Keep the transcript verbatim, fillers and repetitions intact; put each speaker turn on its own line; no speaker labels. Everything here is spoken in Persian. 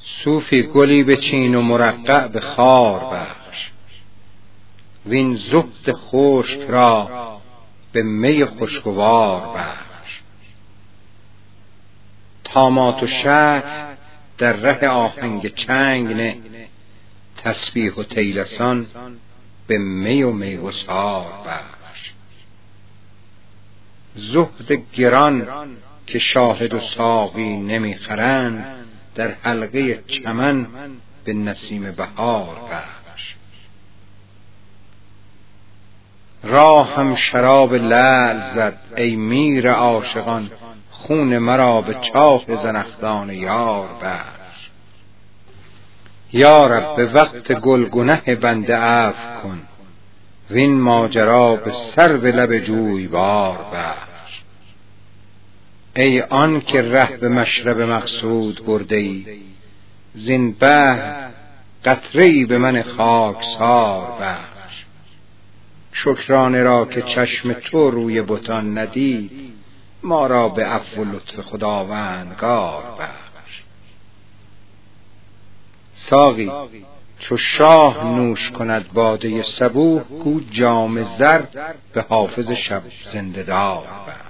صوفی گلی بچین و مرقع به خار بخش، وین زهد خشک را به می خوشگوار بخش. طامات و شطح در ره آهنگ چنگ نه، تسبیح و طیلسان به می و میگسار بخش. زهد گران که شاهد و ساقی نمیخرند، در حلقه چمن به نسیم بهار بخش. راهم شراب لعل زد ای میر عاشقان، خون مرا به چاه زنخدان یار بخش. یا رب به وقت گلگنه بنده عفو کن، وین ماجرا به سرو لب جویبار بخش. ای آن که ره به مشرب مقصود برده ای، زین بحر قطره ای به من خاکسار بخش. شکرانه را که چشم تو روی بتان ندید، ما را به عفو و لطف خداوندگار بخش. ساقی چو شاه نوش کند باده صبوح، گو جام زر به حافظ شب زنده دار بخش.